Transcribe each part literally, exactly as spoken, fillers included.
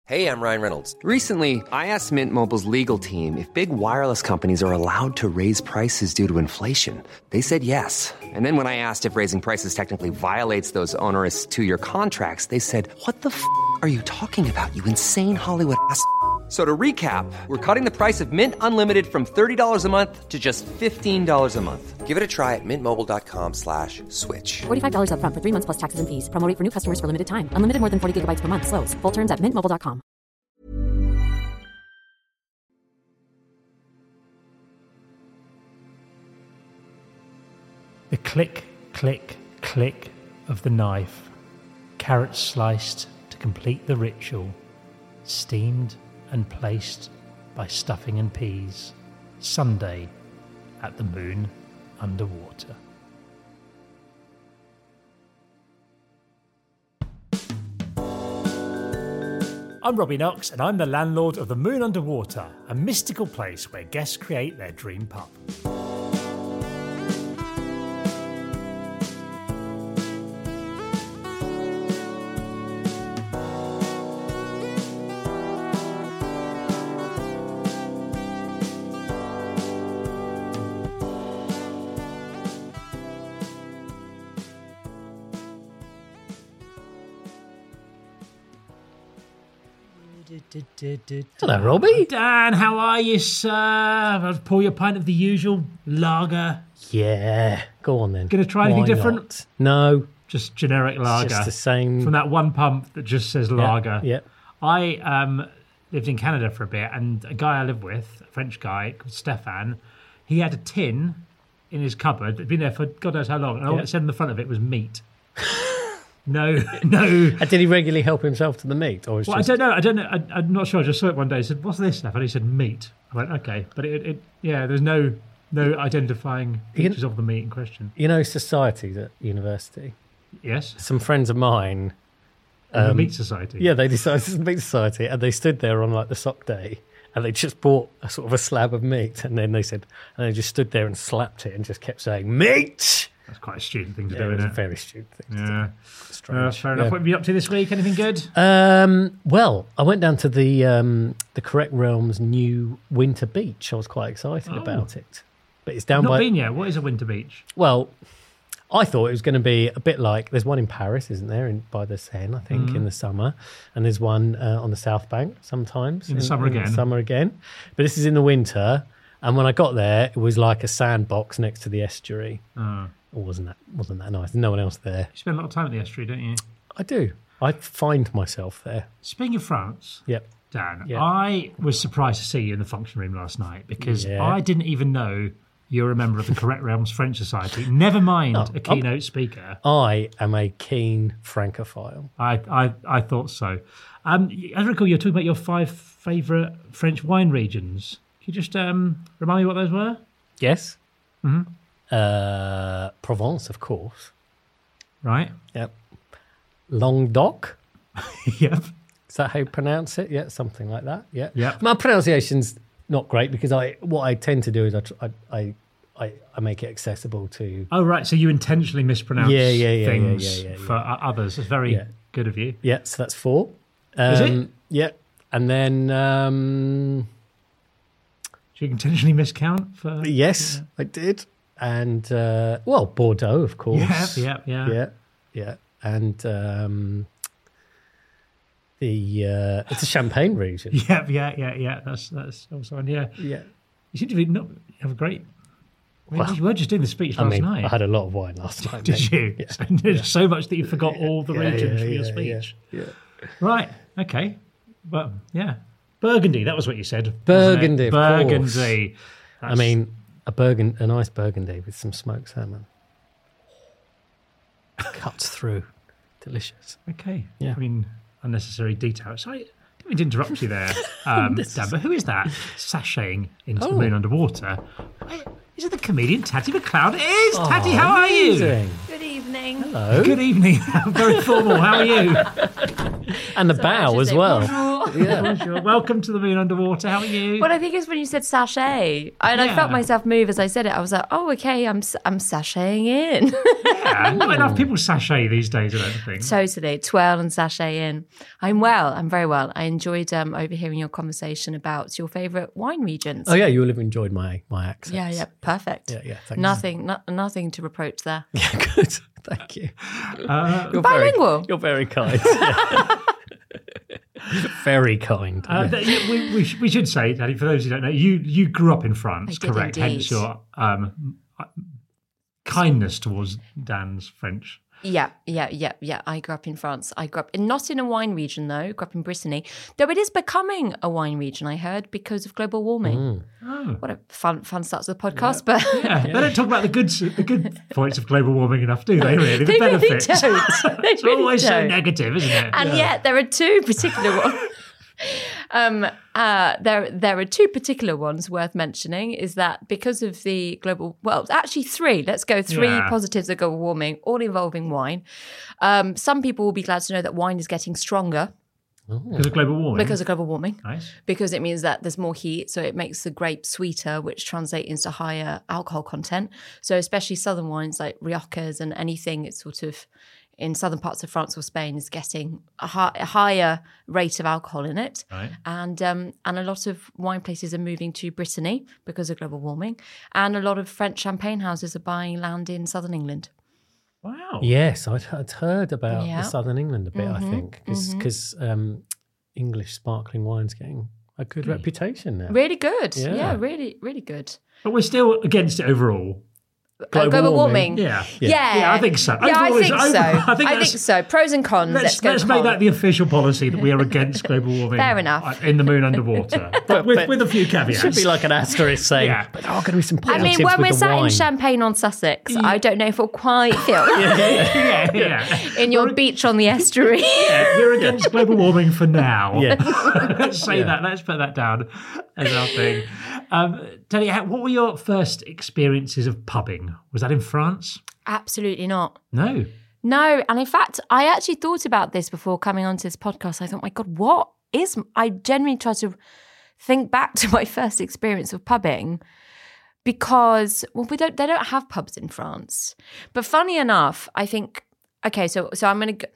Hey, I'm Ryan Reynolds. Recently, I asked Mint Mobile's legal team if big wireless companies are allowed to raise prices due to inflation. They said yes. And then when I asked if raising prices technically violates those onerous two-year contracts, they said, what the f*** are you talking about, you insane Hollywood ass f- So to recap, we're cutting the price of Mint Unlimited from thirty dollars a month to just fifteen dollars a month. Give it a try at mintmobile.com slash switch. forty-five dollars up front for three months plus taxes and fees. Promo rate for new customers for limited time. Unlimited more than forty gigabytes per month. Slows full terms at mint mobile dot com. The click, click, click of the knife. Carrots sliced to complete the ritual. Steamed and placed by stuffing and peas. Sunday at the Moon Underwater. I'm Robbie Knox, and I'm the landlord of the Moon Underwater, a mystical place where guests create their dream pub. Hello, Robbie. Dan, how are you, sir? I'll pour you a pint of the usual lager. Yeah, go on then. Going to try anything Why different? not? No. Just generic lager. Just the same. From that one pump that just says lager. Yeah. I um, lived in Canada for a bit, and a guy I live with, a French guy called Stefan, he had a tin in his cupboard. It'd been there for God knows how long, and all Yeah. it said on the front of it was meat. No, no. And did he regularly help himself to the meat? Or was Well, just... I don't know. I don't know. I, I'm not sure. I just saw it one day. I said, "What's this stuff?" And he said, "Meat." I went, "Okay," but it, it yeah, there's no no identifying features of the meat in question. You know, societies at university. Yes. Some friends of mine. The um, Meat Society. Yeah, they decided to meat society, and they stood there on like the sock day, and they just bought a sort of a slab of meat, and then they said, and they just stood there and slapped it, and just kept saying meat. That's quite a student thing to Yeah, do, it was isn't a it? very student thing. Yeah. To do. Strange. Uh, fair enough. Yeah. What have you up to this week? Anything good? Um, well, I went down to the um, the Correct Realms new winter beach. I was quite excited Oh. about it, but it's down Not by. been yet. What is a winter beach? Well, I thought it was going to be a bit like there's one in Paris, isn't there, in, by the Seine, I think, Mhm. in the summer, and there's one uh, on the South Bank sometimes In the summer again. summer again, but this is in the winter. And when I got there, it was like a sandbox next to the estuary. Oh. Or wasn't that wasn't that nice? No one else there. You spend a lot of time at the estuary, don't you? I do. I find myself there. Speaking of France, Yep. Dan, Yeah. I was surprised to see you in the function room last night because Yeah. I didn't even know you're a member of the Correct Realms French Society. Never mind Oh, a keynote speaker. I am a keen Francophile. I, I, I thought so. Um, I recall you were talking about your five favourite French wine regions. Can you just um, remind me what those were? Yes. Mm-hmm. Uh, Provence, of course. Right. Yep. Languedoc. Yep. Is that how you pronounce it? Yeah, something like that. Yeah. Yep. My pronunciation's not great because I what I tend to do is I tr- I I, I, I make it accessible to. Oh, right. So you intentionally mispronounce Yeah, yeah, yeah, things yeah, yeah, yeah, for yeah. o- others. It's very Yeah. good of you. Yeah, so that's four. Um, Is it? Yeah, and then um, Do you intentionally miscount for? yes, I did, and uh, well, Bordeaux, of course. Yeah, yeah, yeah. yeah, yeah, and um, the uh, it's a Champagne region. Yeah, yeah, yeah, yeah. That's that's also one. Yeah, Yeah. you seem to be not have a great. I mean, Well, you were just doing the speech I last mean, night. I had a lot of wine last night. Did mate. you? Yeah. So, there's so much that you forgot all the Yeah, regions yeah, for your yeah, speech. Yeah, yeah. Right. Okay. Well, yeah. Burgundy. That was what you said. wasn't it? Burgundy, of Burgundy. I That's- mean, a burgun, a nice Burgundy with some smoked salmon. Cuts through. Delicious. Okay. Yeah. I mean, unnecessary detail. Sorry, I didn't mean to interrupt you there, um, Dan, but who is that sashaying into the Oh. moon underwater? Wait, is it the comedian Tatty McLeod? It is! Oh, Tatty, how are you? amazing. Good evening. Hello. Good evening. Very formal. How are you? And the bow as well. Yeah. Bonjour. Welcome to the Moon Underwater. How are you? Well, I think it's when you said sachet, and I Yeah. felt myself move as I said it. I was like, "Oh, okay, I'm I'm sashaying in." Yeah, not enough people sachet these days, I don't think. Totally, twirl and sachet in. I'm well. I'm very well. I enjoyed um, overhearing your conversation about your favourite wine regions. Oh yeah, you will have enjoyed my my accent. yeah, yeah, perfect. Yeah, yeah, thanks. Nothing, no, nothing to reproach there. Yeah, good. Thank you. Uh, You're Bilingual. Very, you're very kind. Yeah. Very kind. Uh, yeah. th- we, we, sh- we should say, Danny, for those who don't know, you you grew up in France, I did correct? indeed. Hence your um, kindness towards Dan's French. Yeah, yeah, yeah, yeah. I grew up in France. I grew up in, not in a wine region though. Grew up in Brittany, though it is becoming a wine region. I heard because of global warming. Oh. What a fun, fun start to the podcast, but Yeah, they don't talk about the good the good points of global warming enough, do they? Really, the they really benefits. don't. They It's really always so don't. negative, isn't it? And yet there are two particular ones. um, uh, there, there are two particular ones worth mentioning. Is that because of the global? Well, actually three. Let's go three Yeah. positives of global warming, all involving wine. Um, some people will be glad to know that wine is getting stronger Because of global warming. because of global warming. nice. Because it means that there's more heat, so it makes the grape sweeter, which translates into higher alcohol content. So especially southern wines like Riojas and anything, it's sort of in southern parts of France or Spain is getting a, hi- a higher rate of alcohol in it. Right. And um, and a lot of wine places are moving to Brittany because of global warming. And a lot of French champagne houses are buying land in southern England. Wow. Yes, I'd, I'd heard about Yeah. the southern England a bit. Mm-hmm, I think because um, English sparkling wine's getting a good reputation now. Really good. Yeah. Yeah, really, really good. But we're still against it overall. Uh, global warming. Yeah. Yeah. Yeah, I think so. Yeah, I Overall, think it's- so. I I think think, that's- so. Pros and cons. Let's, Let's, go let's con. make that the official policy that we are against global warming. Fair enough. In the Moon Underwater. But with, but- with a few It caveats. should be like an asterisk saying, Yeah. but there are going to be some I positives mean, when with we're the sat wine. in Champagne on Sussex, I don't know if we'll quite feel yeah, yeah. in your beach on the estuary. Yeah, we're against global warming for now. Yeah. Let's say that. Let's put that down as our thing. Um, Teddy, how- what were your first experiences of pubbing? Was that in France? Absolutely not. No. No, and in fact, I actually thought about this before coming onto this podcast. I thought, my God, what is? I genuinely tried to think back to my first experience of pubbing because, well, we don't. They don't have pubs in France. But funny enough, I think. Okay, so so I'm going to.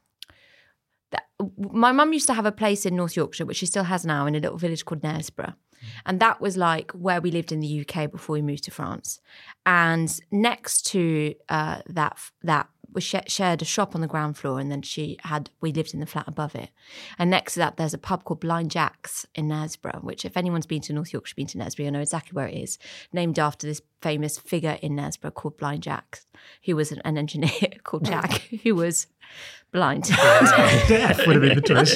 My mum used to have a place in North Yorkshire, which she still has now, in a little village called Knaresborough. And that was like where we lived in the U K before we moved to France. And next to uh, that, that we sh- shared a shop on the ground floor, and then she had, we lived in the flat above it. And next to that, there's a pub called Blind Jack's in Knaresborough, which if anyone's been to North Yorkshire, been to Knaresborough, you know exactly where it is, named after this famous figure in Knaresborough called Blind Jack, who was an, an engineer called Jack, who was blind. Death would have been the twist.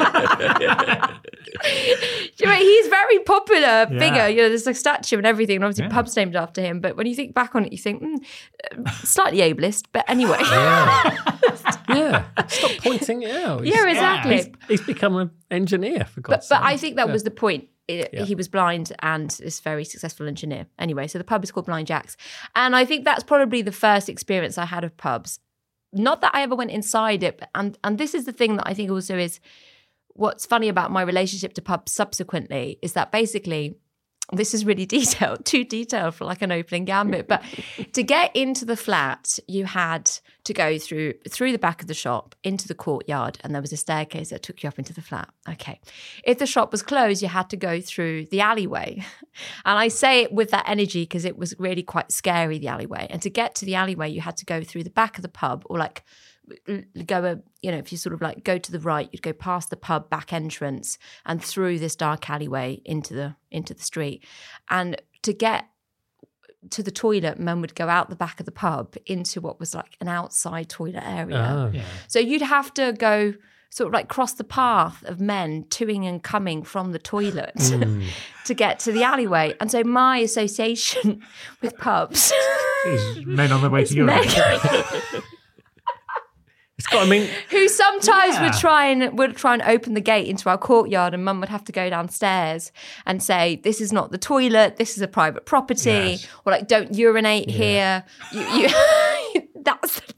You know, he's a very popular Yeah. figure. You know, there's a statue and everything, and obviously Yeah. pubs named after him. But when you think back on it, you think mm, uh, slightly ableist. But anyway, Yeah, stop pointing it out. yeah, exactly. He's, he's become an engineer, for But God's but sake. I think that was the point. It- Yeah. He was blind and this very successful engineer. Anyway, so the pub is called Blind Jack's, and I think that's probably the first experience I had of pubs. Not that I ever went inside it, but, and and this is the thing that I think also is what's funny about my relationship to pubs subsequently is that basically. This is really detailed, too detailed for like an opening gambit. But to get into the flat, you had to go through through the back of the shop into the courtyard, and there was a staircase that took you up into the flat. Okay. If the shop was closed, you had to go through the alleyway. And I say it with that energy because it was really quite scary, the alleyway. And to get to the alleyway, you had to go through the back of the pub or like go a you know if you sort of like go to the right, you'd go past the pub back entrance and through this dark alleyway into the into the street. And to get to the toilet, men would go out the back of the pub into what was like an outside toilet area. Oh. So you'd have to go sort of like cross the path of men toing and coming from the toilet to get to the alleyway. And so my association with pubs Is men on their way to is Europe. men It's got, I mean, who sometimes Yeah. would try and would try and open the gate into our courtyard, and mum would have to go downstairs and say, "This is not the toilet. This is a private property," Yes. or like, "Don't urinate here." You, you, that's the toilet.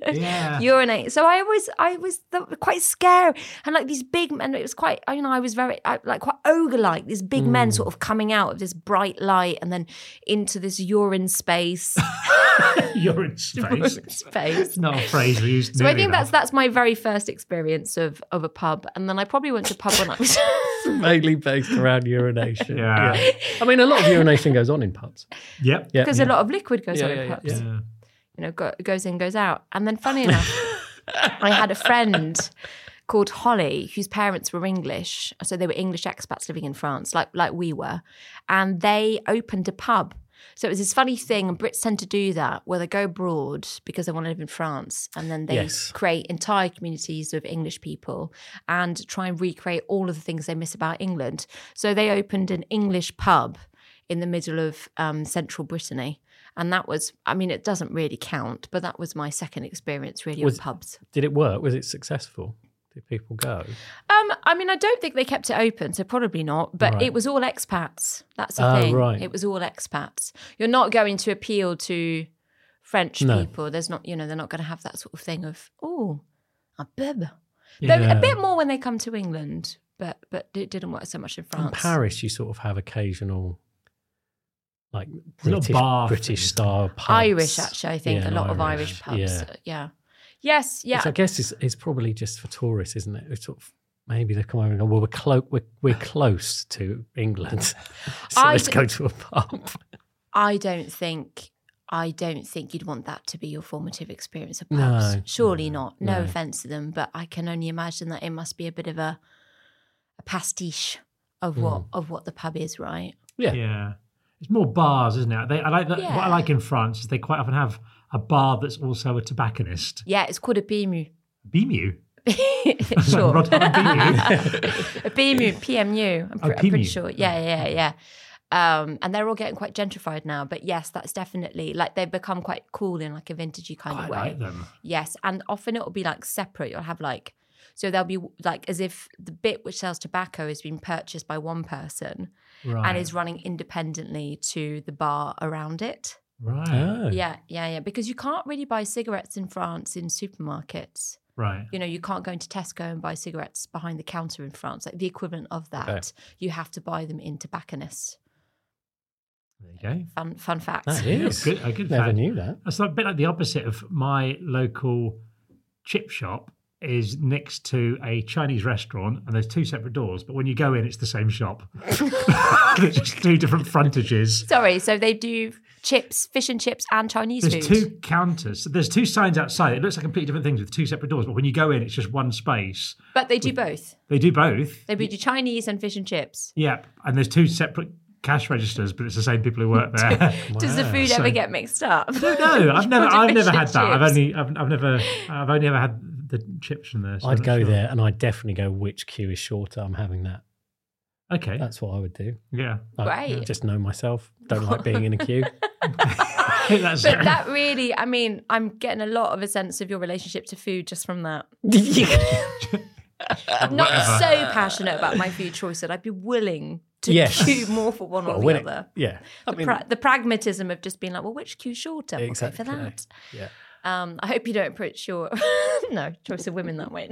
Yeah. urinate. So I was, I was the, quite scared, and like these big men. It was quite, you know, I was very I, like quite ogre-like. These big men sort of coming out of this bright light and then into this urine space. Urine space. Urine space. It's not a phrase we use. So I nearly think that's enough. that's my very first experience of of a pub, and then I probably went to a pub when I was. Mainly based around urination. Yeah. I mean, a lot of urination goes on in pubs. Yep. Yeah. Because a lot of liquid goes Yeah, on yeah, in yeah, pubs. Yeah. You know, go, goes in, goes out. And then funny enough, I had a friend called Holly whose parents were English. So they were English expats living in France, like like we were. And they opened a pub. So it was this funny thing, and Brits tend to do that, where they go abroad because they want to live in France, and then they Yes. create entire communities of English people and try and recreate all of the things they miss about England. So they opened an English pub in the middle of um, central Brittany. And that was, I mean, it doesn't really count, but that was my second experience really Was- of pubs. Did it work? Was it successful? Did people go? Um, I mean, I don't think they kept it open, so probably not. But Right. it was all expats. That's the Oh, thing. right. It was all expats. You're not going to appeal to French No. people. There's not, you know, they're not going to have that sort of thing of, oh, a bib. Yeah. They're a bit more when they come to England, but but it didn't work so much in In France. Paris, you sort of have occasional, like a little British, bar British thing. style pubs. Irish, actually, I think Yeah, a lot of Irish, Irish pubs. yeah. yeah. Yes, yeah. Which I guess is, is probably just for tourists, isn't it? It's sort of, maybe they come over and go, well, we're, clo- we're, we're close to England, so I let's d- go to a pub. I don't think I don't think you'd want that to be your formative experience of pubs. No, Surely not. No, no. offence to them, but I can only imagine that it must be a bit of a a pastiche of what of what the pub is, right? Yeah. Yeah. It's more bars, isn't it? They, I like that. What I Yeah. like in France is they quite often have a bar that's also a tobacconist. Yeah, it's called a B M U. Bimu. Sure. Rod- Bimu. A B M U, P M U. I'm, Oh, pre- I'm pretty P M U. sure. Yeah, yeah, yeah. Um, and they're all getting quite gentrified now. But yes, that's definitely like they've become quite cool in like a vintagey kind I of way. like them. Yes, and often it'll be like separate. You'll have like, so there'll be like as if the bit which sells tobacco has been purchased by one person Right. and is running independently to the bar around it. Right. Oh. Yeah, yeah, yeah. Because you can't really buy cigarettes in France in supermarkets. Right. You know, you can't go into Tesco and buy cigarettes behind the counter in France. Like the equivalent of that, Okay. you have to buy them in tobacconists. There you go. Fun, fun fact. That Yeah, is. good- a good Never fact. knew that. That's like a bit like the opposite of my local chip shop is next to a Chinese restaurant, and there's two separate doors, but when you go in, it's the same shop. There's just two different frontages. Sorry, so they do chips, fish and chips, and Chinese There's food. two counters. There's two signs outside. It looks like completely different things with two separate doors, but when you go in, it's just one space. But they do both. They do both. They do Chinese and fish and chips. Yep. And there's two separate cash registers, but it's the same people who work there. Does the food So- ever get mixed up? No, I've never, Order I've fish never and had that. I've chips. only, I've, I've never, I've only ever had the chips from there. so I'm I'd not go sure. there and I'd definitely go, which queue is shorter? I'm having that. Okay. That's what I would do. yeah. I Great. just know myself. Don't like being in a queue. That's But that really, I mean, I'm getting a lot of a sense of your relationship to food just from that. I'm not so passionate about my food choice that I'd be willing to Yes. queue more for one Well, or the when it- other. yeah. I The, mean, pra- the pragmatism of just being like, well, which queue's shorter? We'll go for Exactly. that. yeah. Um, I hope you don't approach your no choice of women that way.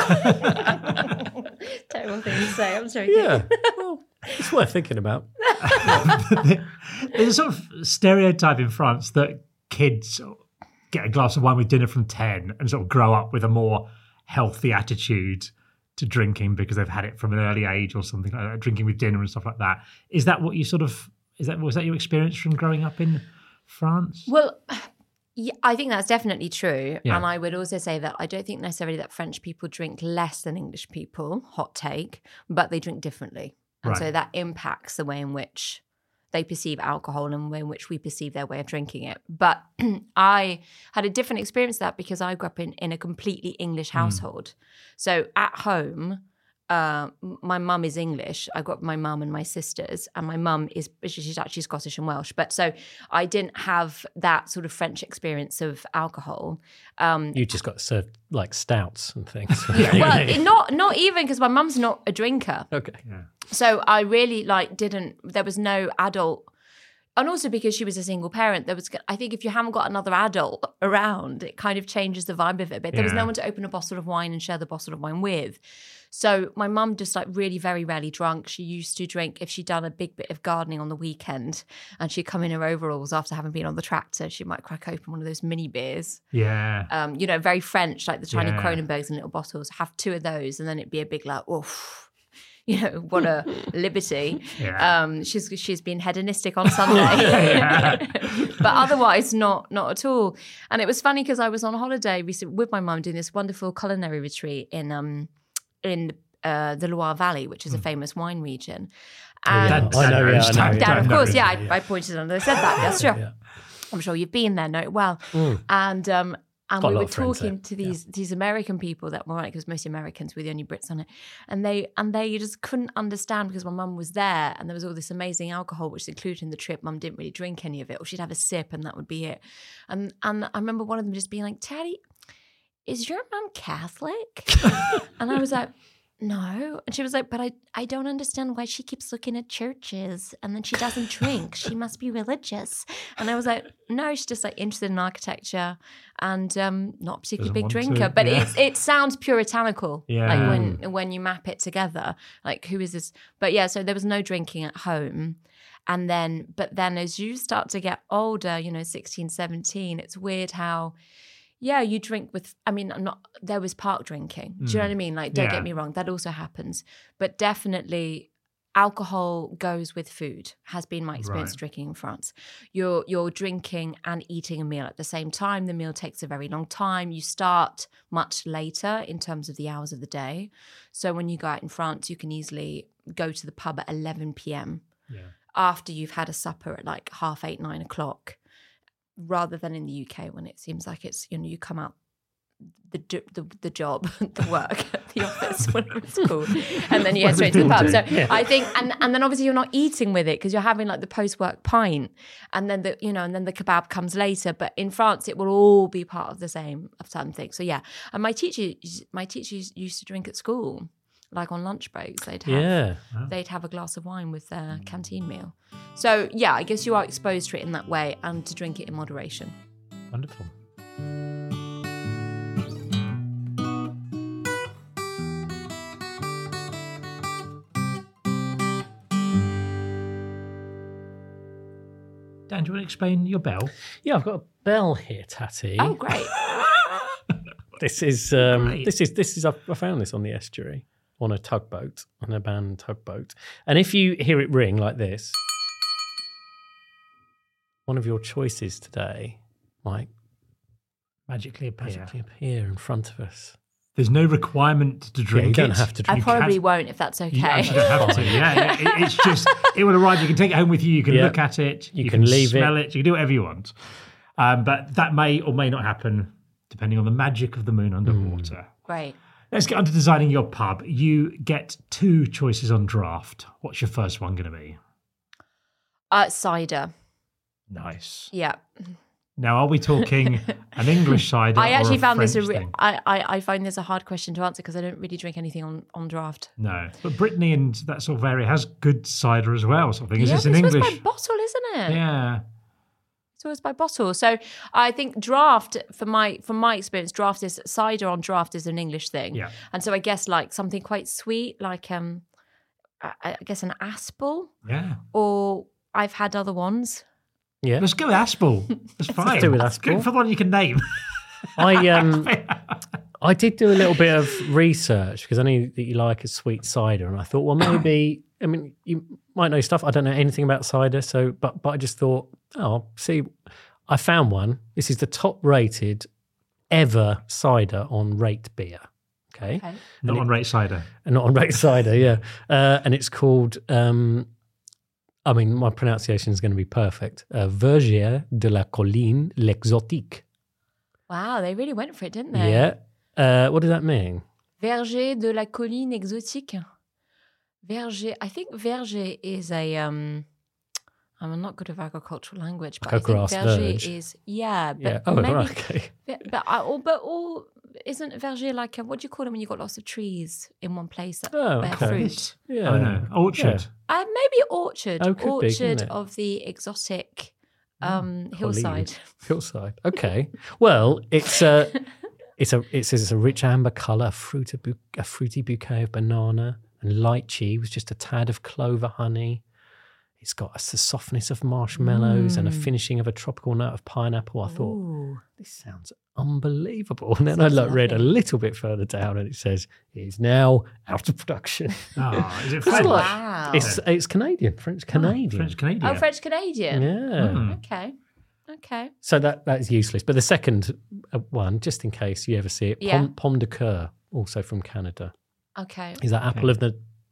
Terrible thing to say. I'm sorry. Yeah. Well, it's worth thinking about. There's a sort of stereotype in France that kids get a glass of wine with dinner from ten and sort of grow up with a more healthy attitude to drinking because they've had it from an early age or something like that, drinking with dinner and stuff like that. Is that what you sort of, is that, was that your experience from growing up in France? Well, yeah, I think that's definitely true. Yeah. And I would also say that I don't think necessarily that French people drink less than English people, hot take, but they drink differently. And Right. so that impacts the way in which they perceive alcohol and the way in which we perceive their way of drinking it. But I had a different experience of that because I grew up in, in a completely English household. So at home, uh, my mum is English. I grew up with my mum and my sisters, and my mum is, she's actually Scottish and Welsh. But so I didn't have that sort of French experience of alcohol. Um, You just got served like stouts and things. well, it- not not even because my mum's not a drinker. okay. So I really like didn't, there was no adult and also because she was a single parent, there was, I think if you haven't got another adult around, it kind of changes the vibe of it a bit. There was Yeah. no one to open a bottle of wine and share the bottle of wine with. So my mum just like really very rarely drunk. She used to drink if she'd done a big bit of gardening on the weekend and she'd come in her overalls after having been on the tractor. She might crack open one of those mini beers. Yeah. Um, you know, very French, like the tiny Yeah. Kronenbergs in little bottles. Have two of those and then it'd be a big like, oof. You know, what a liberty. Yeah. Um, she's she's been hedonistic on Sunday. But otherwise not not at all. And it was funny because I was on holiday recently with my mum doing this wonderful culinary retreat in um in uh, the Loire Valley, which is a famous wine region. And Dan- I know, Dan yeah, knows, I know, Dan- yeah. Dan, Dan of course, knows, yeah, I, I pointed and I said that, yes, sure. Yeah. I'm sure you've been there, know it well. Mm. And um, and Got a we lot were of friends talking there, to these these American people that were right, because mostly Americans, we're the only Brits on it, and they and they just couldn't understand because my mum was there and there was all this amazing alcohol which was included in the trip. Mum didn't really drink any of it, or she'd have a sip and that would be it. And and I remember one of them just being like, "Teddy, is your mum Catholic?" And I was like, no. And she was like, but I, I don't understand why she keeps looking at churches and then she doesn't drink. She must be religious. And I was like, no, she's just like interested in architecture and um, not a particularly Doesn't big want drinker. to, But yeah. it's, it sounds puritanical. Yeah. Like when, when you map it together, like who is this? But yeah, so there was no drinking at home. And then, but then as you start to get older, you know, sixteen, seventeen, it's weird how, yeah, you drink with, I mean, I'm not, there was park drinking. Do you know what I mean? Like, don't Yeah. get me wrong, that also happens. But definitely alcohol goes with food, has been my experience Right. drinking in France. You're you're drinking and eating a meal at the same time. The meal takes a very long time. You start much later in terms of the hours of the day. So when you go out in France, you can easily go to the pub at eleven p.m. Yeah. after you've had a supper at like half eight, nine o'clock, rather than in the U K when it seems like it's, you know, you come out the the, the job, the work, the office, whatever it's called, and then you get straight to the pub. So I think, and and then obviously you're not eating with it because you're having like the post work pint, and then the you know, and then the kebab comes later. But in France, it will all be part of the same of something. So yeah, and my teacher, my teachers used to drink at school. Like on lunch breaks, they'd have Yeah. they'd have a glass of wine with their canteen meal. So yeah, I guess you are exposed to it in that way, and to drink it in moderation. Wonderful. Dan, do you want to explain your bell? Yeah, I've got a bell here, Tatty. Oh, great! This is um, Great. this is this is I I found this on the estuary on a tugboat, on an abandoned tugboat, and if you hear it ring like this, one of your choices today might Magically appear. magically appear in front of us. There's no requirement to Yeah, drink you don't it. have to I drink. probably can- won't if that's You okay. actually don't have to. Yeah, it, it's just it will arrive. You can take it home with you. You can Yeah. look at it. You can leave it. smell it. You can do whatever you want. Um, but that may or may not happen depending on the magic of the moon underwater. Great. Let's get on to designing your pub. You get two choices on draft. What's your first one going to be? Uh, cider. Nice. Yeah. Now, are we talking an English cider? I or actually a found this a French re- thing? I, I I find this a hard question to answer because I don't really drink anything on, on draft. No, but Brittany and that sort of area has good cider as well. Sort of thing. Is Yeah, this in it's always English? by bottle, isn't it? Yeah. It's always by bottle. So I think draft, for my from my experience, draft is cider on draft is an English thing. Yeah. And so I guess like something quite sweet, like um, I, I guess an Aspel, Yeah. or I've had other ones. Yeah, Let's go with Aspel. That's fine. do with That's good Aspel. for the one you can name. I um, I did do a little bit of research because I knew that you like a sweet cider, and I thought, well, maybe. I mean, you might know stuff. I don't know anything about cider, so but but I just thought, oh, see, I found one. This is the top-rated ever cider on Rate Beer. Okay, Okay. Not on rate cider. and not on Rate Cider, yeah, uh, and it's called. Um, I mean, my pronunciation is going to be perfect. Uh, Vergier de la Colline l'Exotique. Wow, they really went for it, didn't they? Yeah. Uh, what does that mean? Verger de la colline exotique. Verger. I think verger is a. Um, I'm not good at agricultural language, but Like a I think grass verger verge. is yeah. But Yeah. Oh, maybe, right. Okay. But but, I, or, but all isn't verger like a, what do you call them when you've got lots of trees in one place that Oh, bear okay. fruit? Yeah. Oh no, orchard. Uh, maybe Orchard. Oh, could be, Orchard couldn't it? of the exotic um, hillside. Hillside. Okay. Well, it's a, it's a, it says it's a rich amber colour, fruit a, bu- a fruity bouquet of banana and lychee with just a tad of clover honey. It's got a, the softness of marshmallows Mm. and a finishing of a tropical note of pineapple. I thought, this sounds unbelievable. And then I Sounds look, read a lovely. little bit further down and it says, it is now out of production. Oh, is it It's French? like- Wow. It's, it's Canadian, French Canadian. French Canadian. Oh, French Canadian. Yeah. Hmm. Okay. Okay. So that that is useless. But the second uh, one, just in case you ever see it, Yeah. Pomme, Pomme de Coeur, also from Canada. Okay. Is that apple of the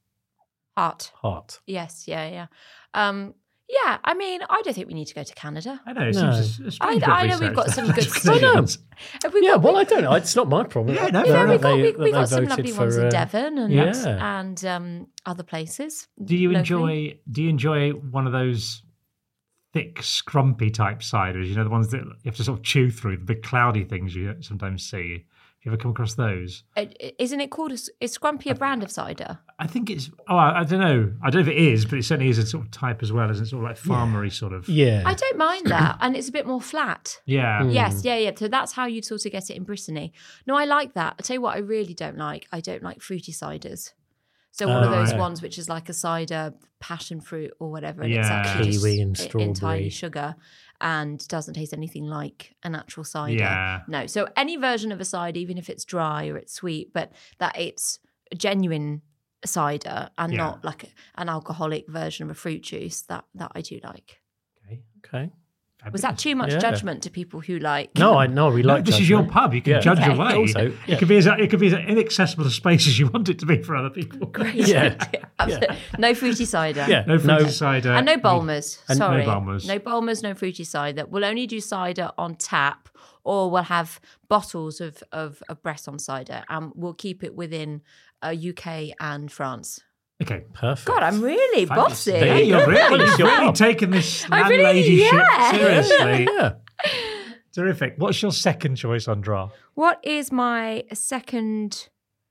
Heart. heart? Yes. Yeah. Yeah. Um, yeah. I mean, I don't think we need to go to Canada. I know. It No. seems a, a strange I- bit of I know we've research got that some good French stuff. Canadians- Have we Yeah, got- well, we- I don't know. It's not my problem. Yeah, no, You know, fair we've enough. got, They- we, that we they got some voted lovely for, ones in uh, Devon and yeah. and um, other places. Do you locally. enjoy? Do you enjoy one of those thick, scrumpy type ciders? You know, the ones that you have to sort of chew through, the big cloudy things you sometimes see. Have you ever come across those? Uh, Isn't it called? A, is Scrumpy a brand of cider? I think it's. Oh, I, I don't know. I don't know if it is, but it certainly is a sort of type as well, isn't it? Sort of like farmery sort of. Yeah. I don't mind that, and it's a bit more flat. Yeah. Yes, yeah, yeah. So that's how you'd sort of get it in Brittany. No, I like that. I tell you what, I really don't like. I don't like fruity ciders. So one of Oh, those right. ones which is like a cider, passion fruit or whatever, and Yeah. it's actually just Kiwi and i- strawberry. entirely sugar and doesn't taste anything like a natural cider. Yeah. No. So any version of a cider, even if it's dry or it's sweet, but that it's a genuine cider and Yeah. not like an alcoholic version of a fruit juice, that that I do like. Okay. Okay. Was that too much Yeah. judgment to people who like? No, I know. We No, like this is your judgment. pub. You can Yeah. judge Okay. away. Also, yeah. It could be as it could be as inaccessible a space as you want it to be for other people. Yeah. Absolutely. No fruity cider. Yeah. No fruity No. cider. And no Bulmers. And no Sorry. Bulmers. No Bulmers, no fruity cider. We'll only do cider on tap or we'll have bottles of, of, of Bresson cider and we'll keep it within uh, U K and France. Okay. Perfect. God, I'm really bossy. There Hey, you you're go. really, It's you've your really pub. taken this I really- landladyship yeah. seriously. Yeah. Terrific. What's your second choice on draft? What is my second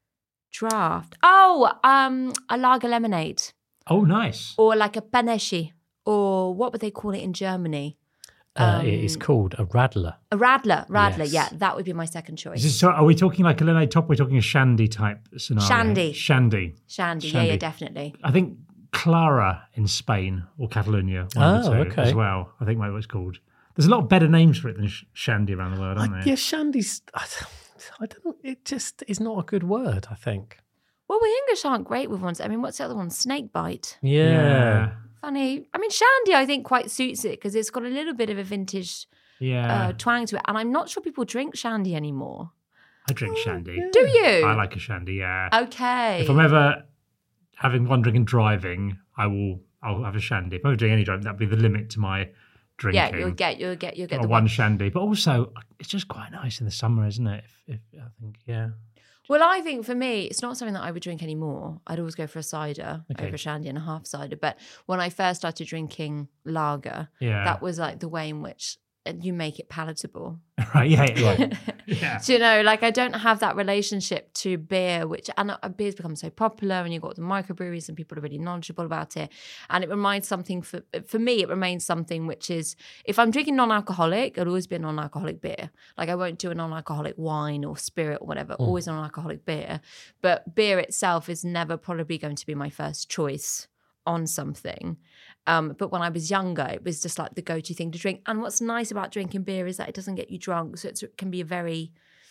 draft? Oh, um, a lager lemonade Oh, nice. or like a Paneschi or what would they call it in Germany? Uh, it is Um, called a Radler. A Radler. Radler, Yes. yeah, that would be my second choice. Is this, so are we talking like a lemonade top? Or are we talking a shandy type scenario? Shandy. Shandy. Shandy, yeah, Shandy. yeah, definitely. I think Clara in Spain or Catalonia. One of the Oh, two okay. As well. I think what it's called. There's a lot of better names for it than sh- shandy around the world, aren't I, there? yeah, shandy's. I don't, I don't know. It just is not a good word. I think. Well, we English aren't great with ones. I mean, what's the other one? Snake bite. Yeah. Funny. I mean, shandy, I think, quite suits it because it's got a little bit of a vintage Yeah. uh, twang to it. And I'm not sure people drink shandy anymore. I drink shandy. Do you? I like a shandy, yeah. Okay. If I'm ever having one drink and driving, I will I'll have a shandy. If I'm doing any driving, that'd be the limit to my drinking. yeah, you'll get, you'll get, you'll get Or the one one. shandy. But also it's just quite nice in the summer, isn't it? If, if I think, yeah. Well, I think for me, it's not something that I would drink anymore. I'd always go for a cider Okay. over a shandy and a half cider. But when I first started drinking lager, Yeah. that was like the way in which you make it palatable. right, yeah, yeah. yeah. So, you know, like I don't have that relationship to beer, which and uh, beer's become so popular, and you've got the microbreweries, and people are really knowledgeable about it. And it reminds something for for me. It remains something which is, if I'm drinking non-alcoholic, it'll always be a non-alcoholic beer. Like I won't do a non-alcoholic wine or spirit or whatever. Always a non-alcoholic beer. But beer itself is never probably going to be my first choice on something. Um, but when I was younger, it was just like the go-to thing to drink. And what's nice about drinking beer is that it doesn't get you drunk. So it's, it can be a very,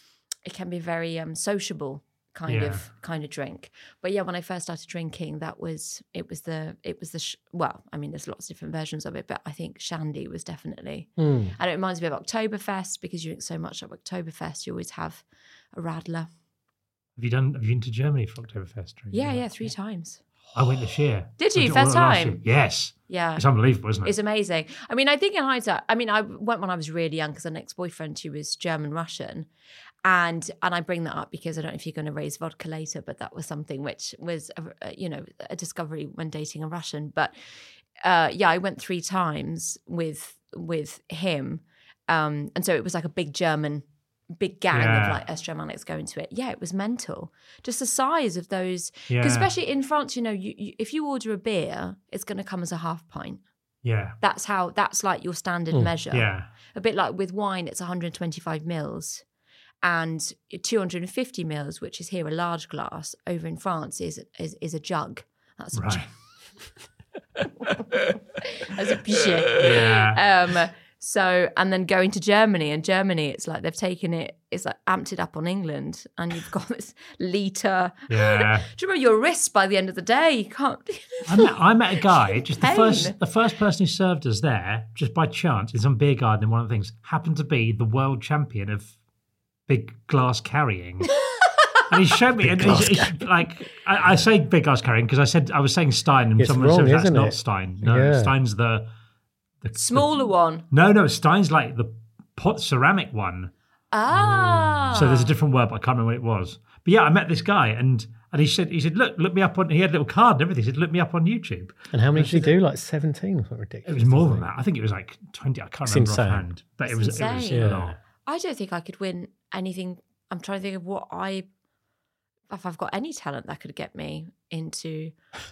it can be a very um, sociable kind Yeah. of kind of drink. But yeah, when I first started drinking, that was, it was the, it was the, sh- well, I mean, there's lots of different versions of it, but I think shandy was definitely, Hmm. and it reminds me of Oktoberfest because you drink so much at Oktoberfest, you always have a Radler. Have you done have you been to Germany for Oktoberfest? Or Yeah, anything? yeah, three times. I went this year. Did you? I did- First well, last time? year. Yes. Yeah. It's unbelievable, isn't it? It's amazing. I mean, I think in hindsight, I mean, I went when I was really young because an ex-boyfriend who was German Russian, and and I bring that up because I don't know if you're going to raise vodka later, but that was something which was a, a, you know a discovery when dating a Russian. But uh, yeah, I went three times with with him, um, and so it was like a big German big gang Yeah. of like estromanics going to it. Yeah, it was mental. Just the size of those. Yeah. Because especially in France, you know, you, you, if you order a beer, it's going to come as a half pint. Yeah. That's how, that's like your standard measure. Yeah. A bit like with wine, it's one hundred twenty-five mils. And two hundred fifty mils, which is here a large glass, over in France is is, is a jug. That's a Right. jug. That's a pichet. Yeah. Um, so, and then going to Germany, and Germany, it's like they've taken it, it's like amped it up on England, and you've got this litre. Yeah. Do you remember your wrist by the end of the day? You can't. I met, I met a guy, just the Pain. first the first person who served us there, just by chance, in some beer garden in one of the things, happened to be the world champion of big glass carrying. And he showed me, and he's, he's like, I, I say big glass carrying because I said I was saying Stein, and It's someone wrong, said that's isn't not it? Stein. No, Yeah. Stein's the, the Smaller one. No, no, Stein's like the pot ceramic one. Ah. So there's a different word, but I can't remember what it was. But yeah, I met this guy, and and he said, he said, look, look me up on. He had a little card and everything. He said, look me up on YouTube. And how many did you do? Like seventeen or something ridiculous? It was more isn't than that. I think it was like twenty. I can't It's remember insane. offhand, but it It's was it was insane. a Yeah. lot. I don't think I could win anything. I'm trying to think of what I, if I've got any talent that could get me into.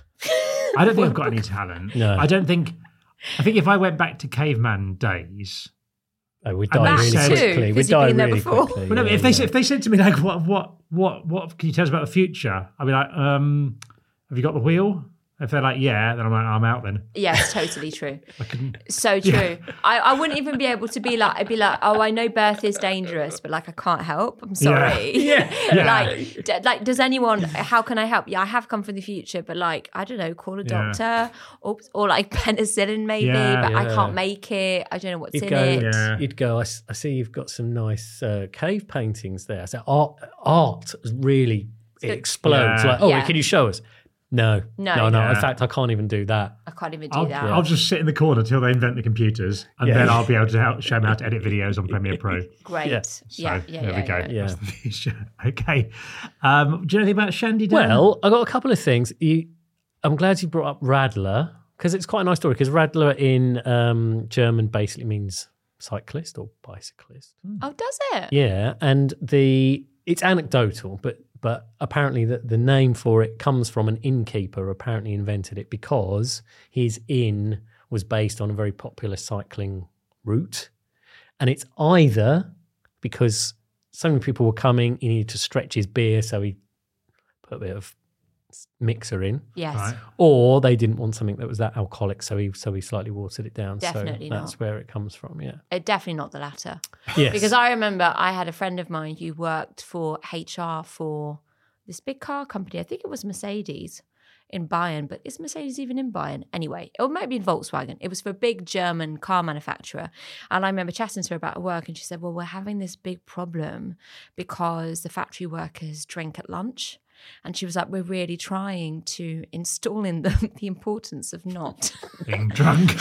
I don't think I've got any talent. No. I don't think. I think if I went back to caveman days, Oh, we'd And die that really too, quickly. We'd 'cause you've die been there really before. quickly. well, no, yeah, if they yeah. said if they said to me like, what what what what can you tell us about the future? I'd be like, um, have you got the wheel? If they're like, yeah, then I'm like, I'm out then. Yes, totally true. I couldn't. So true. I, I wouldn't even be able to be like, I'd be like, oh, I know birth is dangerous, but like, I can't help. I'm sorry. Yeah. Yeah. like, d- like, does anyone, how can I help? Yeah, I have come from the future, but like, I don't know, call a Yeah. doctor or, or like penicillin maybe, Yeah. but I Yeah. can't make it. I don't know what's You'd in go, it. Yeah. you'd go. I, s- I see you've got some nice uh, cave paintings there. So art, art really it good. explodes. Yeah. Like, oh, Yeah. can you show us? No, No. no, no. Yeah. In fact, I can't even do that. I can't even do I'll, that. I'll just sit in the corner till they invent the computers, and Yeah. then I'll be able to help, show them how to edit videos on Premiere Pro. Great. Yeah. So Yeah, yeah, there yeah, we go. yeah. Yeah. That's the future. Okay. Um, do you know anything about Shandy Dan? Well, I got a couple of things. You, I'm glad you brought up Radler because it's quite a nice story. Because Radler in um, German basically means cyclist or bicyclist. Oh, does it? Yeah, and the it's anecdotal, but but apparently the, the name for it comes from an innkeeper. Apparently invented it because his inn was based on a very popular cycling route, and it's either because so many people were coming, he needed to stretch his beer, so he put a bit of mixer in, Yes. Right. or they didn't want something that was that alcoholic, so he so he slightly watered it down. Definitely so that's not. where it comes from. Yeah. Uh, definitely not the latter. Yes. Because I remember I had a friend of mine who worked for H R for this big car company. I think it was Mercedes in Bayern, but is Mercedes even in Bayern? Anyway, it might be in Volkswagen. It was for a big German car manufacturer. And I remember chatting to her about work, and she said, well, we're having this big problem because the factory workers drink at lunch. And she was like, we're really trying to install in them the importance of not. Being drunk.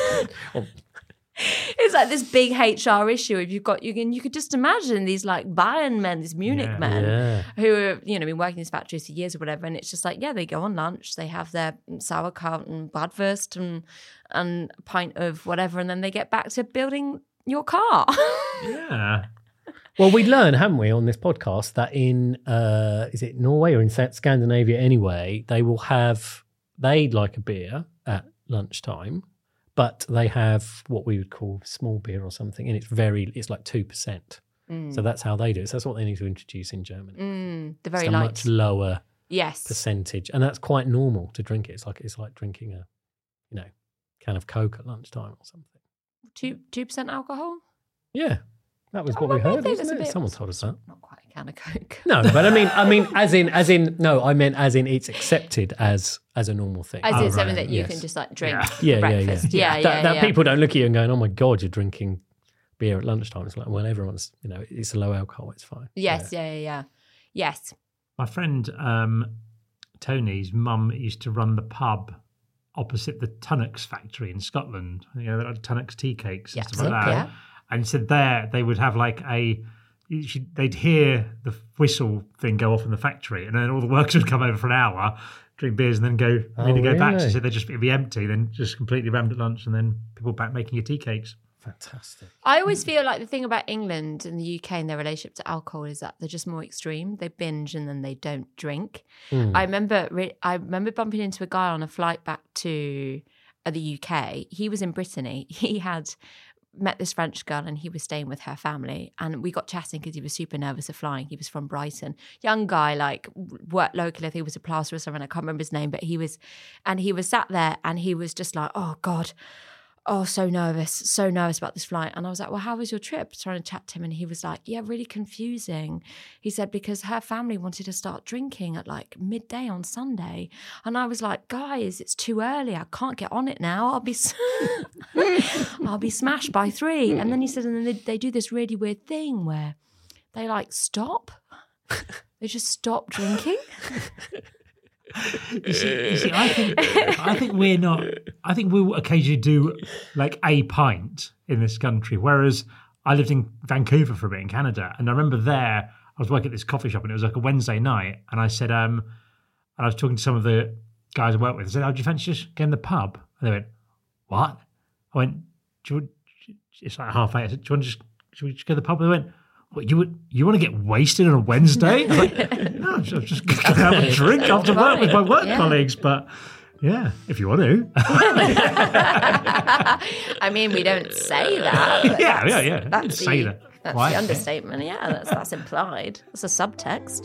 It's like this big H R issue. If you've got, you can, you could just imagine these like Bayern men, these Munich Yeah. men Yeah. who have, you know, been working in these factories for years or whatever. And it's just like, yeah, they go on lunch, they have their sauerkraut and bratwurst and, and a pint of whatever, and then they get back to building your car. Yeah. Well, we learned, haven't we, on this podcast that in uh, is it Norway or in Sa- Scandinavia anyway, they will have they like a beer at lunchtime, but they have what we would call small beer or something, and it's very it's like two percent. So that's how they do it. So that's what they need to introduce in Germany. Mm, the It's very a light. much lower Yes. percentage, and that's quite normal to drink it. It's like it's like drinking a you know can of Coke at lunchtime or something. Two two percent alcohol. Yeah, that was Oh, what we well, heard. maybe Wasn't that's a it? bit- Someone told us that. Not quite a can of Coke. No, but I mean, I mean, as in, as in, no, I meant as in, it's accepted as as a normal thing. As Oh, it's something right, that you yes. can just like drink Yeah. for yeah, yeah, yeah, breakfast. Yeah, yeah, that, that yeah. people don't look at you and going, "Oh my god, you're drinking beer at lunchtime." It's like, well, everyone's, you know, it's a low alcohol, it's fine. Yes, yeah, yeah, yeah. Yes. My friend um, Tony's mum used to run the pub opposite the Tunnocks factory in Scotland. You know, like Tunnocks tea cakes and Yeah. stuff like that. Yeah. And said there they would have like a, she, they'd hear the whistle thing go off in the factory, and then all the workers would come over for an hour, drink beers, and then go Oh, really go back. She really? said they'd just it'd be empty, then just completely rammed at lunch, and then people back making your tea cakes. Fantastic. I always feel like the thing about England and the U K and their relationship to alcohol is that they're just more extreme. They binge and then they don't drink. Mm. I remember re- I remember bumping into a guy on a flight back to uh, the U K. He was in Brittany. He had met this French girl and he was staying with her family. And we got chatting because he was super nervous of flying. He was from Brighton. Young guy, like worked locally. I think he was a plasterer or something. I can't remember his name, but he was, and he was sat there and he was just like, oh God, oh, so nervous, so nervous about this flight. And I was like, well, how was your trip? Trying to chat to him. And he was like, yeah, really confusing. He said, because her family wanted to start drinking at like midday on Sunday. And I was like, guys, it's too early. I can't get on it now. I'll be, I'll be smashed by three. And then he said, and then they, they do this really weird thing where they like stop. They just stop drinking. You see, you see, I think I think we're not. I think we'll occasionally do like a pint in this country. Whereas I lived in Vancouver for a bit in Canada, and I remember there I was working at this coffee shop, and it was like a Wednesday night, and I said, um, and I was talking to some of the guys I work with. I said, "Oh, do you fancy just getting the pub?" And they went, "What?" I went, do you want, "It's like half eight." I said, "Do you want to just should we just go to the pub?" And they went, "What, you would you want to get wasted on a Wednesday?" I was like, "No, I'm just, just going to have a drink after work with my work Yeah. colleagues." But yeah, if you want to. I mean, we don't say that. but Yeah, that's- yeah, yeah. That's Say the, that. That's Why? the understatement. Yeah, that's that's implied. That's a subtext.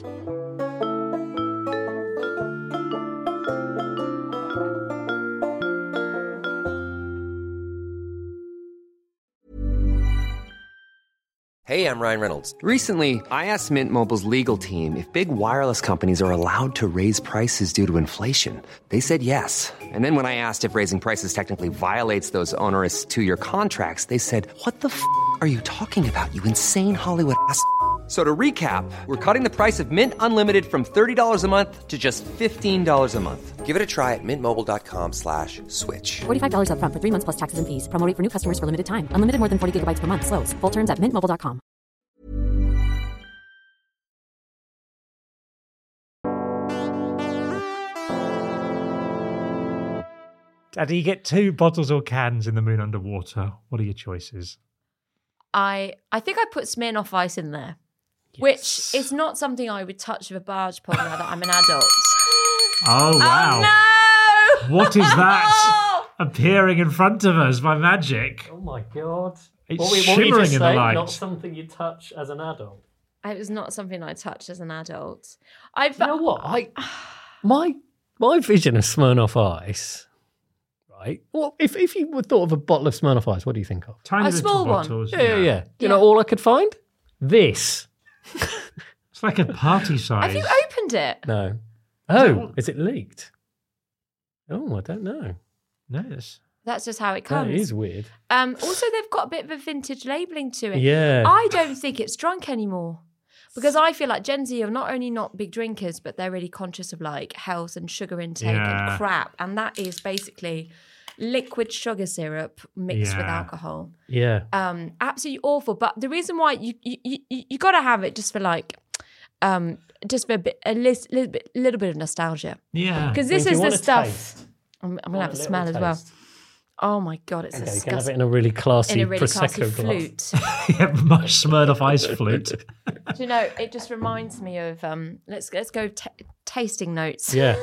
Hey, I'm Ryan Reynolds. Recently, I asked Mint Mobile's legal team if big wireless companies are allowed to raise prices due to inflation. They said yes. And then when I asked if raising prices technically violates those onerous two-year contracts, they said, "What the f*** are you talking about, you insane Hollywood ass?" So to recap, we're cutting the price of Mint Unlimited from thirty dollars a month to just fifteen dollars a month. Give it a try at mintmobile.com slash switch. forty-five dollars up front for three months plus taxes and fees. Promo rate for new customers for limited time. Unlimited more than forty gigabytes per month. Slows full terms at mint mobile dot com. Daddy, you get two bottles or cans in the Moon Underwater. What are your choices? I I think I put Smirnoff Ice in there, which is not something I would touch with a barge pole now that I'm an adult. Oh, wow. Oh no! What is that appearing in front of us by magic? Oh my God. It's What were- what were you shimmering just in the saying? light. Not something you touch as an adult. It was not something I touched as an adult. I've You know what? I my my vision of Smirnoff Ice, right? Well, if if you would thought of a bottle of Smirnoff Ice, what do you think of? Tiny A little small one. bottles. Yeah, yeah, yeah. You Yeah. know, all I could find this. It's like a party size. Have you opened it? No. Oh, is it leaked? Oh, I don't know. No, it's... That's just how it That comes. is weird. Um, also, they've got a bit of a vintage labelling to it. Yeah. I don't think it's drunk anymore because I feel like Gen Z are not only not big drinkers, but they're really conscious of like health and sugar intake Yeah. and crap. And that is basically liquid sugar syrup mixed with Yeah. alcohol. Yeah. Um, absolutely awful. But the reason why you you you, you got to have it just for like, um, just for a bit, a lis- little bit, little bit of nostalgia. Yeah. Because this If you is the want a stuff. taste, I'm, I'm gonna want have a little smell as well. taste. Oh my god, it's Okay, you can have disgusting. it in a really classy In a really classy Prosecco glass. flute. Yeah, much Smirnoff Ice flute. Do you know, it just reminds me of um. Let's let's go t- tasting notes. Yeah.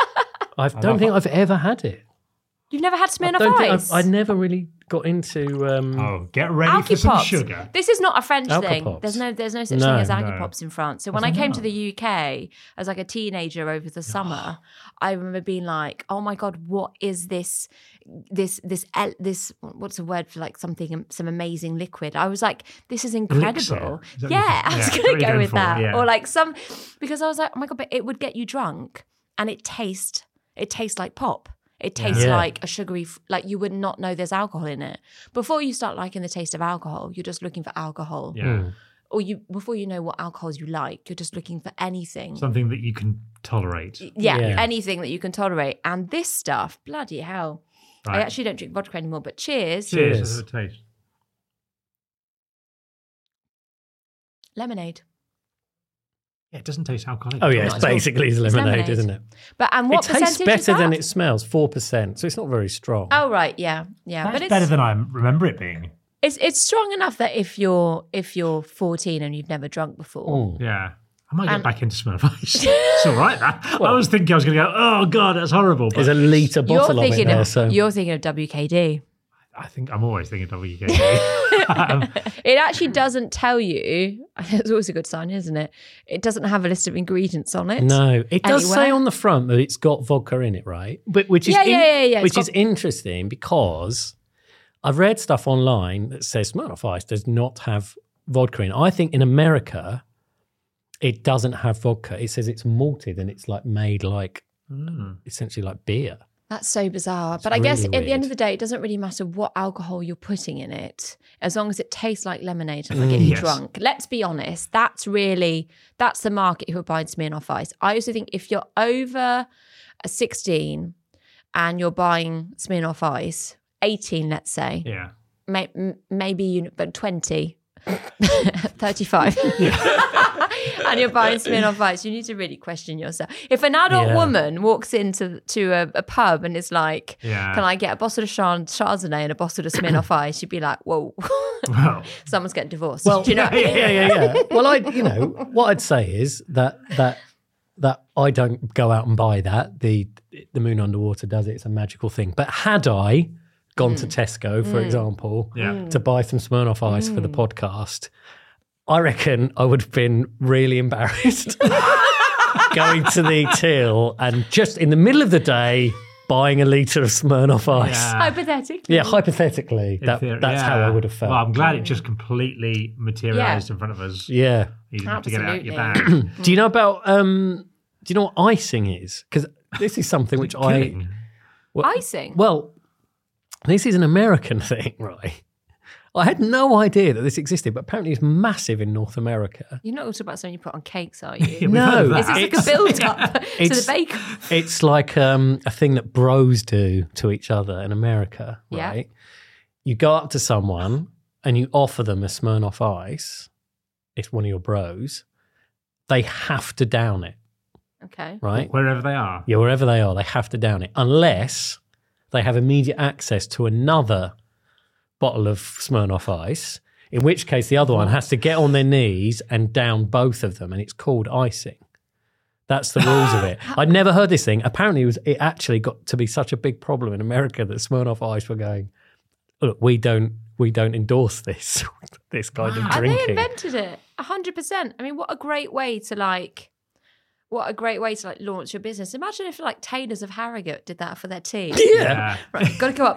I don't think I've ever had it. You've never had I Smirnoff don't think Ice? I've, I never really got into. Um, Oh, get ready for some Alki-Pops. sugar. This is not a French thing. Alki-Pops. There's no there's no such No, thing as no. Alki-Pops in France. So when I came to the U K as like a teenager over the summer, I remember being like, "Oh my god, what is this? This this el- this what's a word for like something some amazing liquid?" I was like, "This is incredible." Elixir. Is that what Yeah, you- I was yeah, going what to you're go going with for, that, yeah. or like some because I was like, "Oh my god, but it would get you drunk, and it tastes it tastes like pop." It tastes Yeah. like a sugary, f- like you would not know there's alcohol in it. Before you start liking the taste of alcohol, you're just looking for alcohol. Yeah. Or you, before you know what alcohols you like, you're just looking for anything. Something that you can tolerate. yeah, Yeah. anything that you can tolerate. And this stuff, bloody hell. I Right. actually don't drink vodka anymore, but cheers. Cheers. Cheers. Let's have a taste. Lemonade. Yeah, it doesn't taste alcoholic. Oh yeah, Not it's at all. basically It's lemonade, lemonade. isn't it? But, and what it tastes percentage is better than that? it smells, four percent. So it's not very strong. Oh, right, yeah. Yeah, That's but it's better than I remember it being. It's it's strong enough that if you're if you're fourteen and you've never drunk before, Yeah. I might get And- back into Smirnoff Ice. It's all right, that. I was thinking I was going to go, oh, God, that's horrible. But There's a litre you're bottle of it thinking there. of So you're thinking of W K D. I think I'm always thinking W K D. um, It actually doesn't tell you. It's always a good sign, isn't it? It doesn't have a list of ingredients on it. no, it does Anywhere. say on the front that it's got vodka in it, right? But which is Yeah, yeah, yeah, yeah. It's which got- is interesting because I've read stuff online that says Smirnoff Ice does not have vodka in. I think in America it doesn't have vodka. It says it's malted and it's like made like essentially like beer. That's so bizarre. It's But I guess really at the end weird. of the day, it doesn't really matter what alcohol you're putting in it, as long as it tastes like lemonade and not get you Yes. drunk. Let's be honest. That's really, that's the market who are buying Smirnoff Ice. I also think if you're over a sixteen and you're buying Smirnoff Ice, eighteen, let's say, yeah. may, m- maybe you, but twenty, thirty-five. And you're buying Smirnoff Ice, you need to really question yourself. If an adult Yeah. woman walks into to a, a pub and is like, Yeah. can I get a bottle of Chard- Chardonnay and a bottle of Smirnoff Ice? You'd be like, whoa, Well, someone's getting divorced. Well, Do you know what I mean? yeah, yeah, yeah. Well, I, you know, what I'd say is that that that I don't go out and buy that. The the Moon Underwater does it. It's a magical thing. But had I gone Mm. to Tesco, for example, Yeah. to buy some Smirnoff Ice for the Mm. podcast, I reckon I would have been really embarrassed going to the till and just in the middle of the day buying a litre of Smirnoff Ice. Yeah. Hypothetically. Yeah, hypothetically, in that, theory, that's how yeah. I would have felt. Well, I'm glad it just completely materialised Yeah. in front of us. yeah. You didn't have to get it out of your Absolutely. bag. Do you know about um do you know what icing is? Because this is something which I Kidding. well, Icing? well, this is an American thing, right? I had no idea that this existed, but apparently it's massive in North America. You're not talking about something you put on cakes, are you? Yeah, we've No, heard of that. Is this like a It's- build-up to the it's- bacon? It's like um, a thing that bros do to each other in America, Yeah. right? You go up to someone and you offer them a Smirnoff Ice. It's one of your bros. They have to down it, Okay. right? Wherever they are. Yeah, wherever they are, they have to down it unless they have immediate access to another bottle of Smirnoff Ice, in which case the other one has to get on their knees and down both of them, and it's called icing. That's the rules of it. I'd never heard this thing. Apparently, it, was, it actually got to be such a big problem in America that Smirnoff Ice were going, look, we don't we don't endorse this this kind of And they drinking. invented it, one hundred percent. I mean, what a great way to like, what a great way to like launch your business. Imagine if like Taylors of Harrogate did that for their tea. Yeah. Right, got to go up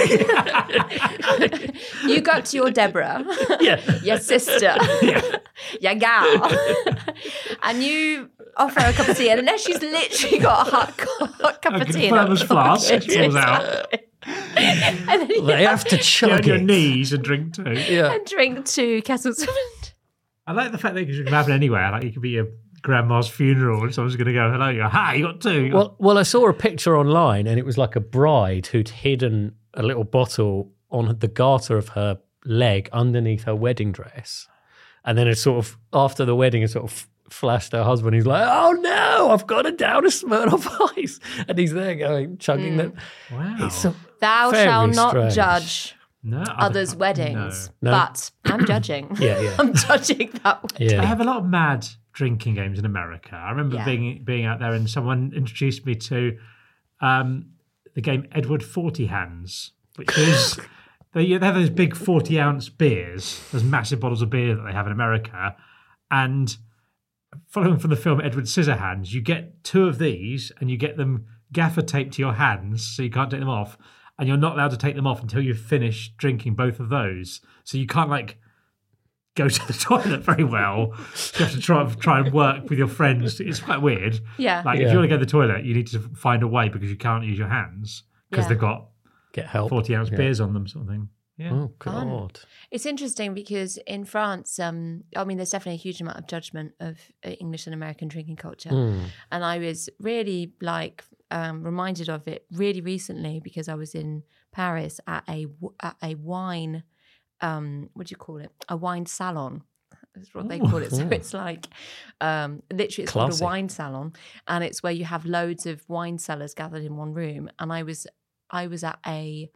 to you go up to your Deborah, Yeah. your sister, your gal, and you offer her a cup of tea, and unless she's literally got a hot, hot cup A of good tea in thermos her flask, pocket. it falls out. and then you They have to Get chug on your it. knees and drink too. Yeah. and drink two kettles of I like the fact that it can happen anywhere. Like, it could be your grandma's funeral and someone's going to go, hello, you go, hi, you got two. Well, well, I saw a picture online, and it was like a bride who'd hidden a little bottle on the garter of her leg underneath her wedding dress, and then it sort of after the wedding, it sort of flashed her husband. He's like, "Oh no, I've got a down a Smirnoff Ice," and he's there going chugging them. wow. It's so, Thou Very shalt not strange. judge no, I others' don't- weddings, No. but I'm judging. Yeah, yeah. I'm judging that wedding. They yeah, have a lot of mad drinking games in America. I remember Yeah. being being out there and someone introduced me to um, the game Edward Forty Hands, which is they, they have those big forty ounce beers, those massive bottles of beer that they have in America, and following from the film Edward Scissorhands, you get two of these and you get them gaffer taped to your hands so you can't take them off, and you're not allowed to take them off until you've finished drinking both of those. So you can't like go to the toilet very well. You have to try try and work with your friends. It's quite weird. Yeah. Like Yeah. if you want to go to the toilet, you need to find a way because you can't use your hands because Yeah. they've got get help. forty ounce Yeah. beers on them, sort of thing. Yeah. Oh Fun. God. It's interesting because in France, um, I mean, there's definitely a huge amount of judgment of uh, English and American drinking culture. Mm. And I was really like um, reminded of it really recently because I was in Paris at a w- at a wine, um, what do you call it? A wine salon. That's what they call it. So it's like, um, literally, it's Classy. called a wine salon, and it's where you have loads of wine cellars gathered in one room. And I was, I was at a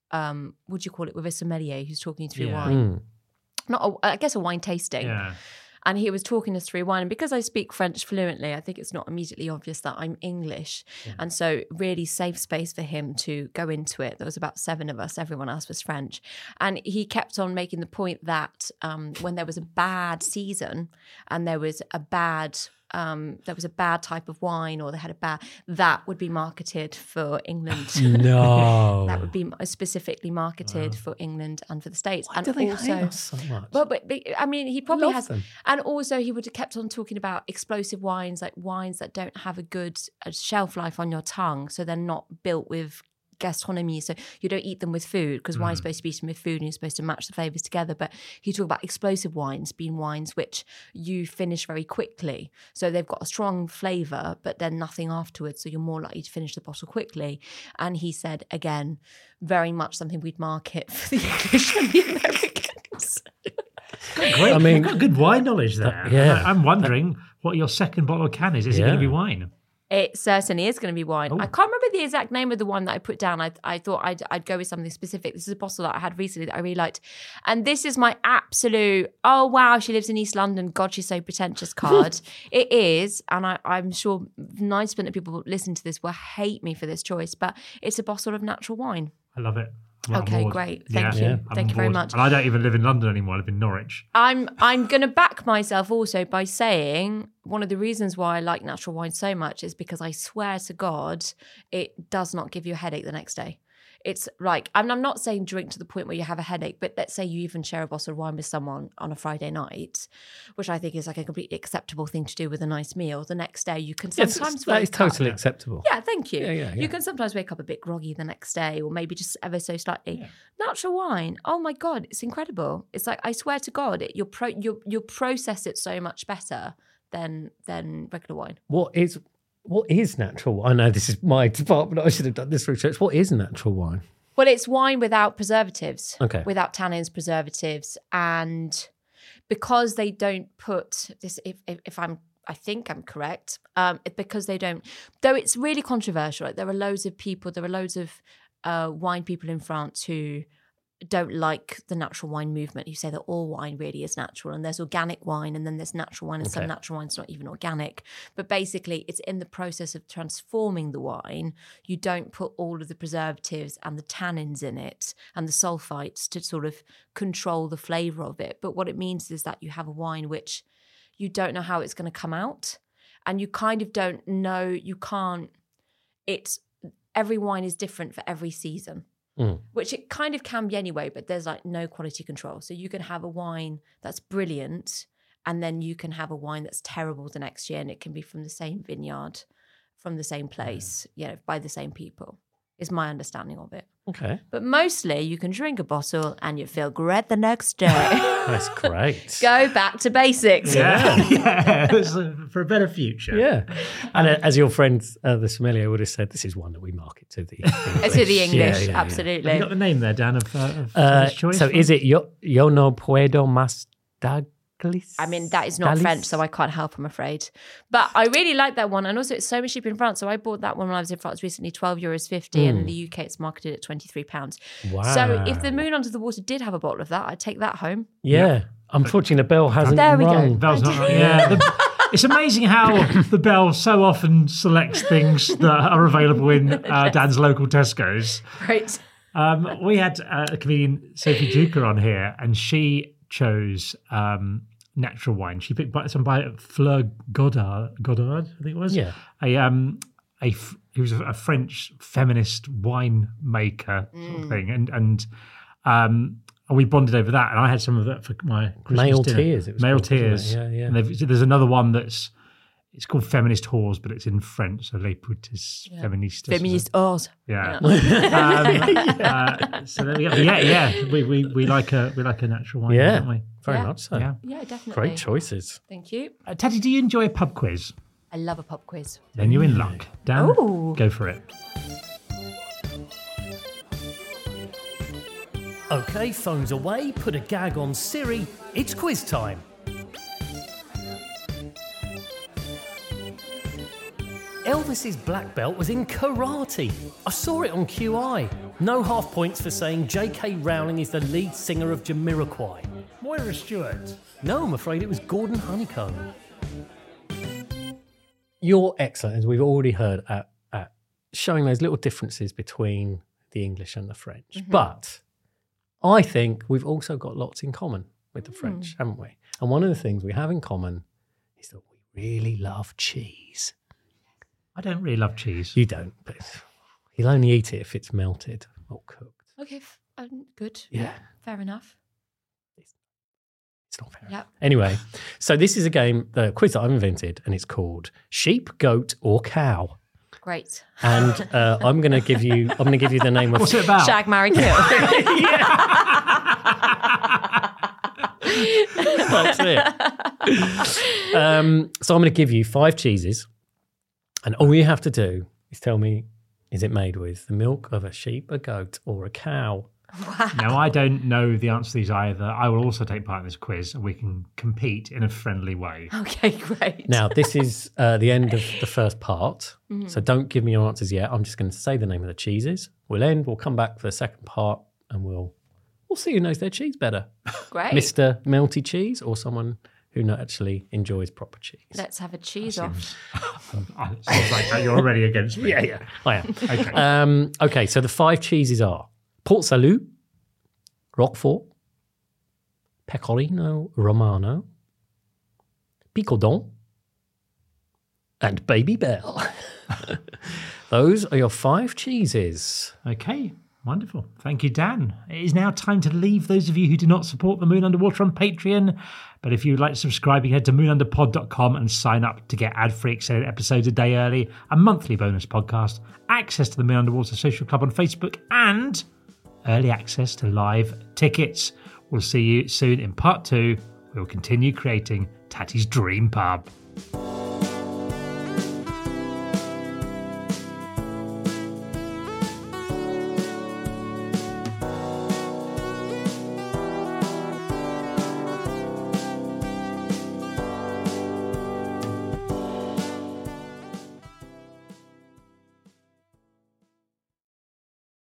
um, what do you call it, with a sommelier who's talking you through Yeah. wine. Not, a, I guess, a wine tasting. Yeah. And he was talking us through wine. And because I speak French fluently, I think it's not immediately obvious that I'm English. Yeah. And so really safe space for him to go into it. There was about seven of us. Everyone else was French. And he kept on making the point that um, when there was a bad season and there was a bad... Um, there was a bad type of wine or they had a bad, that would be marketed for England. No. That would be specifically marketed wow. for England and for the States. Why and do they also, hate us so much? But, but, but I mean, he probably Love has. them. And also he would have kept on talking about explosive wines, like wines that don't have a good uh, shelf life on your tongue. So they're not built with gastronomy, so you don't eat them with food because mm. wine's supposed to be eaten with food and you're supposed to match the flavors together. But he talked about explosive wines being wines which you finish very quickly, so they've got a strong flavor but then nothing afterwards, so you're more likely to finish the bottle quickly. And he said, again, very much something we'd market for the English and the Americans. Great. I mean, you've got good wine knowledge there. That, yeah. I, I'm wondering that, what your second bottle of can is. Is yeah. it going to be wine? It certainly is going to be wine. Ooh. I can't remember the exact name of the one that I put down. I, I thought I'd, I'd go with something specific. This is a bottle that I had recently that I really liked. And this is my absolute, oh, wow, she lives in East London. God, she's so pretentious card. It is, and I, I'm sure ninety percent of people listening to this will hate me for this choice, but it's a bottle of natural wine. I love it. I'm okay, great. Thank yeah. you. Yeah. Thank you very much. And I don't even live in London anymore. I live in Norwich. I'm I'm going to back myself also by saying one of the reasons why I like natural wine so much is because I swear to God, it does not give you a headache the next day. It's like, I mean, I'm not saying drink to the point where you have a headache, but let's say you even share a bottle of wine with someone on a Friday night, which I think is like a completely acceptable thing to do with a nice meal. The next day you can sometimes it's, wake that is totally up, acceptable. Yeah, thank you. Yeah, yeah, yeah. You can sometimes wake up a bit groggy the next day or maybe just ever so slightly. Yeah. Natural wine, oh my God, it's incredible. It's like, I swear to God, it, you'll, pro, you'll, you'll process it so much better than than regular wine. What is what is natural wine? I know this is my department. I should have done this research. What is natural wine? Well, it's wine without preservatives, okay. without tannins, preservatives, and because they don't put this. If if, if I'm, I think I'm correct. Um, it, because they don't, though it's really controversial. Like, there are loads of people. There are loads of uh, wine people in France who don't like the natural wine movement. You say that all wine really is natural, and there's organic wine, and then there's natural wine, and okay. some natural wine's not even organic. But basically, it's in the process of transforming the wine. You don't put all of the preservatives and the tannins in it and the sulfites to sort of control the flavour of it. But what it means is that you have a wine which you don't know how it's going to come out, and you kind of don't know, you can't, it's, every wine is different for every season. Mm. Which it kind of can be anyway, but there's like no quality control. So you can have a wine that's brilliant and then you can have a wine that's terrible the next year, and it can be from the same vineyard, from the same place, yeah. you know, by the same people, is my understanding of it. Okay. But mostly you can drink a bottle and you feel great the next day. That's great. Go back to basics. Yeah, yeah. For a better future. Yeah. And uh, as your friend, uh, the sommelier, would have said, this is one that we market to the English. To the English, yeah, yeah, absolutely. Yeah. Have you got the name there, Dan, of, uh, of uh, choice? So is it Yo, yo no puedo más Douglas? I mean, that is not Dalis? French, so I can't help, I'm afraid. But I really like that one. And also, it's so much cheaper in France. So I bought that one when I was in France recently, twelve euros fifty. Mm. And in the U K, it's marketed at twenty-three pounds. Wow. So if the Moon Under the Water did have a bottle of that, I'd take that home. Yeah. yeah. Unfortunately, the bell hasn't there we rung. go. Bell's not rung. Yeah. The, it's amazing how the bell so often selects things that are available in uh, Dan's local Tesco's. Right. Um, we had uh, a comedian, Sophie Duker, on here, and she chose... Um, natural wine. She picked some by Fleur Goddard, Goddard, I think it was. Yeah. A um, a he was a French feminist wine maker sort of mm. thing, and and um, we bonded over that. And I had some of that for my Christmas Male dinner. Tears. It was Male called, Tears. Yeah, yeah. And there's another one that's it's called Feminist Whores, but it's in French. So Les Putes yeah. Feministes. Feminist whores. Yeah. yeah. um, uh, so there we go. But yeah, yeah. We, we we like a we like a natural wine, yeah. don't we? Very yeah. much so. Yeah. Yeah, definitely. Great choices. Thank you. Uh, Teddy, do you enjoy a pub quiz? I love a pub quiz. Then you're in luck. Dan, Ooh. go for it. Okay, phones away, put a gag on Siri. It's quiz time. Elvis's black belt was in karate. I saw it on Q I. No half points for saying J K Rowling is the lead singer of Jamiroquai. Moira Stewart. No, I'm afraid it was Gordon Honeycomb. You're excellent, as we've already heard, at, at showing those little differences between the English and the French. Mm-hmm. But I think we've also got lots in common with the French, Mm. haven't we? And one of the things we have in common is that we really love cheese. I don't really love cheese. You don't, but you'll only eat it if it's melted or cooked. Okay, f- um, good. Yeah. Fair enough. It's not fair. Yep. Anyway, so this is a game, the quiz that I've invented, and it's called Sheep, Goat, or Cow. Great. And uh, I'm going to give you, I'm going to give you the name of. What's it about? Shag, marry, kill. That's it. Um, so I'm going to give you five cheeses, and all you have to do is tell me: is it made with the milk of a sheep, a goat, or a cow? Now, I don't know the answer to these either. I will also take part in this quiz and we can compete in a friendly way. Okay, great. Now, this is uh, the end of the first part, Mm-hmm. so don't give me your answers yet. I'm just going to say the name of the cheeses. We'll end. We'll come back for the second part, and we'll we'll see who knows their cheese better, Great. Mister Melty Cheese or someone who not actually enjoys proper cheese. Let's have a cheese off. It sounds like you're already against me. Yeah, yeah, I am. Okay. Um, okay, so the five cheeses are Port Salut, Roquefort, Pecorino Romano, Picodon, and Baby Bell. Those are your five cheeses. Okay, wonderful. Thank you, Dan. It is now time to leave those of you who do not support The Moon Underwater on Patreon. But if you would like to subscribe, you can head to moon under pod dot com and sign up to get ad-free extended episodes a day early, a monthly bonus podcast, access to the Moon Underwater Social Club on Facebook, and early access to live tickets. We'll see you soon in part two. We'll continue creating Tatty's Dream Pub.